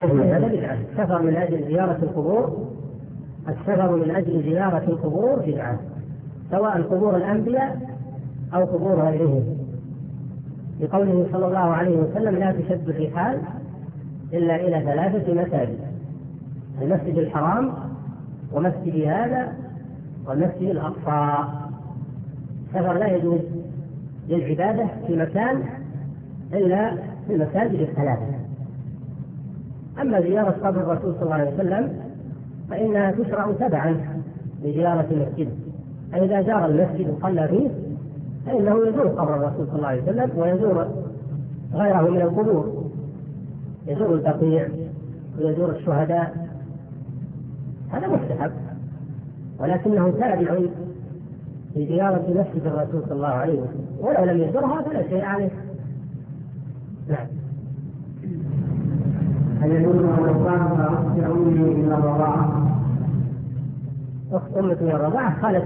هذا بدعة. السفر من أجل زيارة القبور، السفر من أجل زيارة القبور بدعة، سواء قبور الأنبياء أو قبور غيرهم، لقوله صلى الله عليه وسلم: لا تشد الرحال إلا إلى 3 مساجد: المسجد الحرام، ومسجد هذا، والمسجد الأقصى. السفر لا يجوز للعبادة في مكان إلا في المساجد 3. أما زيارة قبر الرسول صلى الله عليه وسلم فإنها تشرع تبعا لزيارة المسجد، فإذا زار المسجد وصلى فيه فإنه يزور قبر الرسول صلى الله عليه وسلم، ويزور غيره من القبور، يزور البقيع ويزور الشهداء، هذا مستحب، ولكنه تابع لزيارة مسجد الرسول صلى الله عليه وسلم، ولو لم يزورها فلا شيء عليه. نعم. هل يجوز أن أصدق أمي من الرضاعة؟ أخت أمك من الرضاعة خالد